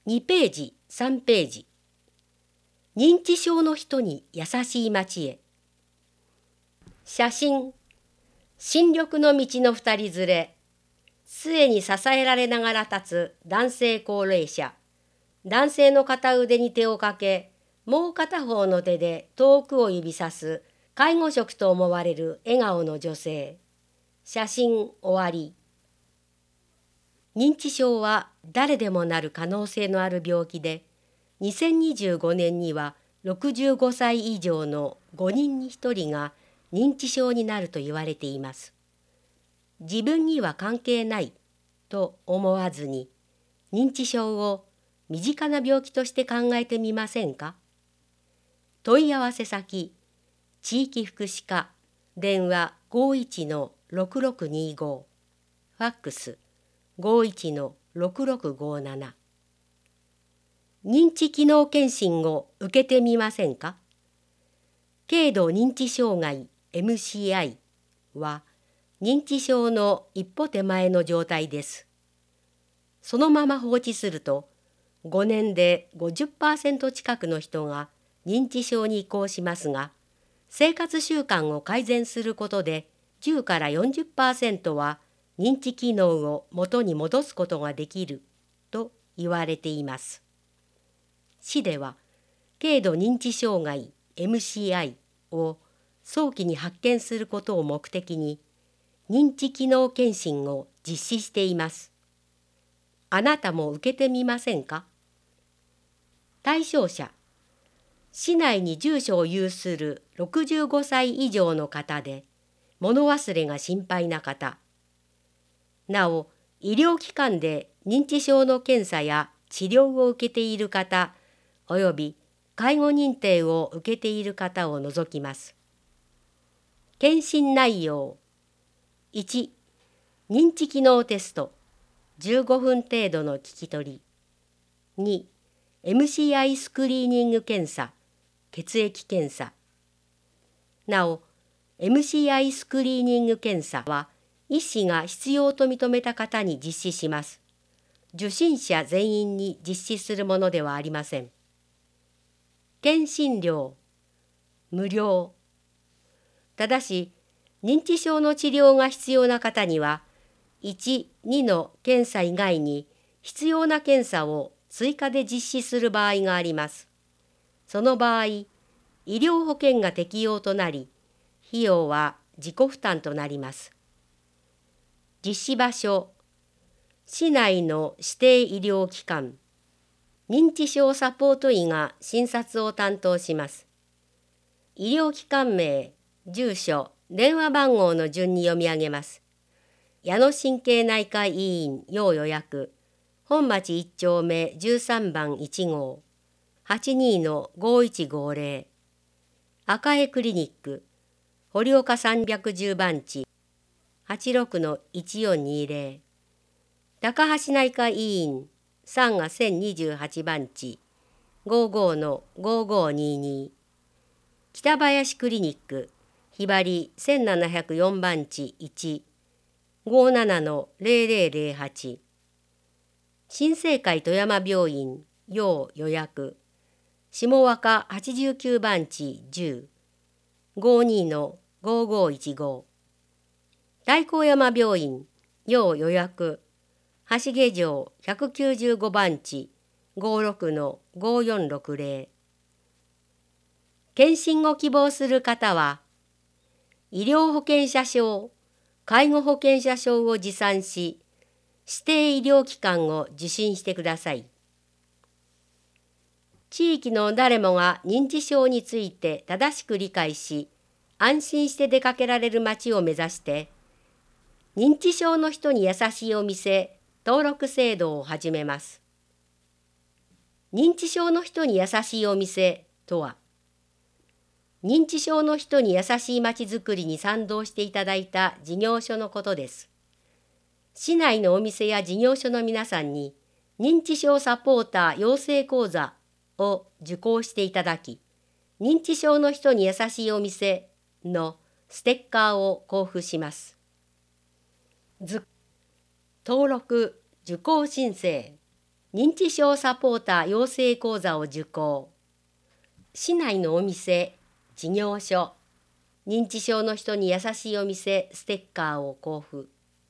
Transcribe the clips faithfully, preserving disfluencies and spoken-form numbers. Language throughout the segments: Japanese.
にページ、さんページ。認知症の人に優しい街へ。写真。新緑の道の二人連れ。杖に支えられながら立つ男性高齢者。男性の片腕に手をかけ、もう片方の手で遠くを指さす介護職と思われる笑顔の女性。写真終わり。認知症は誰でもなる可能性のある病気で、にせんにじゅうごねんにはろくじゅうごさい以上のごにんにひとりが認知症になると言われています。自分には関係ないと思わずに、認知症を身近な病気として考えてみませんか？問い合わせ先、地域福祉課、電話 ごいちのろくろくにご、ファックスごいちのろくろくごなな。認知機能検診を受けてみませんか？軽度認知障害 エムシーアイ は認知症の一歩手前の状態です。そのまま放置すると、ごねんで ごじゅっパーセント 近くの人が認知症に移行しますが、生活習慣を改善することでじゅうから よんじゅっパーセント は認知機能を元に戻すことができると言われています。市では、軽度認知障害 エムシーアイ を早期に発見することを目的に、認知機能検診を実施しています。あなたも受けてみませんか？対象者、市内に住所を有するろくじゅうごさい以上の方で、物忘れが心配な方。なお、医療機関で認知症の検査や治療を受けている方、および介護認定を受けている方を除きます。検診内容。いち、認知機能テスト、じゅうごふん程度の聞き取り。に、エムシーアイ スクリーニング検査、血液検査。なお、エムシーアイ スクリーニング検査は、医師が必要と認めた方に実施します。受診者全員に実施するものではありません。検診料、無料。ただし、認知症の治療が必要な方には、いち、にの検査以外に必要な検査を追加で実施する場合があります。その場合、医療保険が適用となり、費用は自己負担となります。実施場所、市内の指定医療機関、認知症サポート医が診察を担当します。医療機関名、住所、電話番号の順に読み上げます。矢野神経内科医院要予約、本町一丁目じゅうさんばんいちごう、はちにのごいちごぜろ、赤江クリニック、堀岡さんびゃくじゅうばんち、はちろくのいちよんにぜろ、高橋内科医院、さんがせんにじゅうはちばんち、ごじゅうごのごごにに、北林クリニック、ひばりせんななひゃくよんばんちいち、ごじゅうななのぜろぜろぜろはち、新生会富山病院、要予約、下若はちじゅうきゅうばんちじゅう、ごじゅうにのごごいちご、大高山病院、要予約、橋毛城ひゃくきゅうじゅうごばんちごじゅうろくのごよんろくぜろ。検診を希望する方は、医療保険者証、介護保険者証を持参し、指定医療機関を受診してください。地域の誰もが認知症について正しく理解し、安心して出かけられる街を目指して、認知症の人に優しいお店登録制度を始めます。認知症の人に優しいお店とは、認知症の人に優しいまちづくりに賛同していただいた事業所のことです。市内のお店や事業所の皆さんに認知症サポーター養成講座を受講していただき、認知症の人に優しいお店のステッカーを交付します。図登録受講申請。 認知症サポーター養成講座を受講。市内のお店、事業所、認知症の人に優しいお店ステッカーを交付。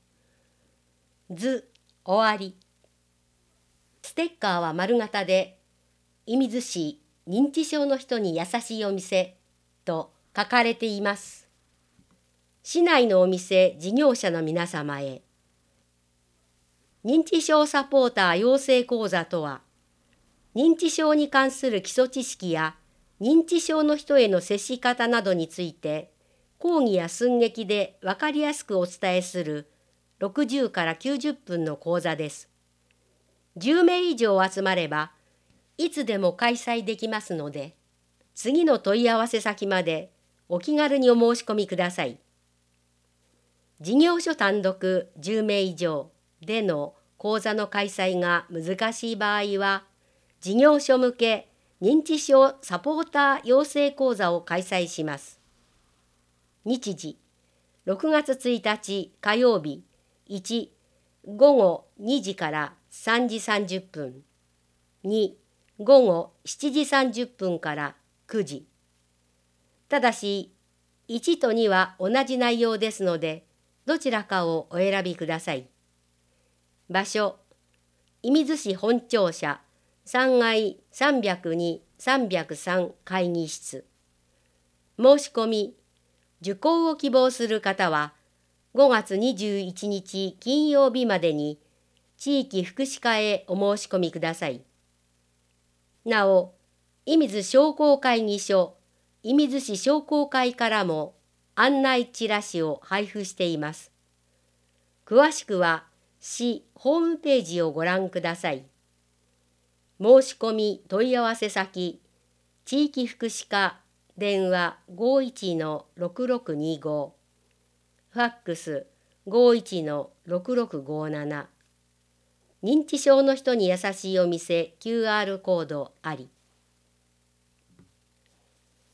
図終わり。ステッカーは丸型で、射水市認知症の人に優しいお店と書かれています。市内のお店、事業者の皆様へ。認知症サポーター養成講座とは、認知症に関する基礎知識や認知症の人への接し方などについて、講義や寸劇で分かりやすくお伝えするろくじゅうからきゅうじゅっぷんの講座です。じゅうめい以上集まれば、いつでも開催できますので、次の問い合わせ先までお気軽にお申し込みください。事業所単独じゅうめい以上での講座の開催が難しい場合は、事業所向け認知症サポーター養成講座を開催します。日時、ろくがつついたち火曜日、いち、午後にじからさんじさんじゅっぷん、に、午後しちじさんじゅっぷんからくじ。ただし、いちとには同じ内容ですので、どちらかをお選びください。場所、射水市本庁舎さんがいさんびゃくに、さんびゃくさん会議室。申し込み、受講を希望する方は、ごがつにじゅういちにち金曜日までに、地域福祉課へお申し込みください。なお、射水商工会議所、射水市商工会からも案内チラシを配布しています。詳しくは、市ホームページをご覧ください。申し込み問い合わせ先、地域福祉課、電話 ごいちのろくろくにご、ファックス ごいちのろくろくごなな、認知症の人に優しいお店 キューアール コードあり。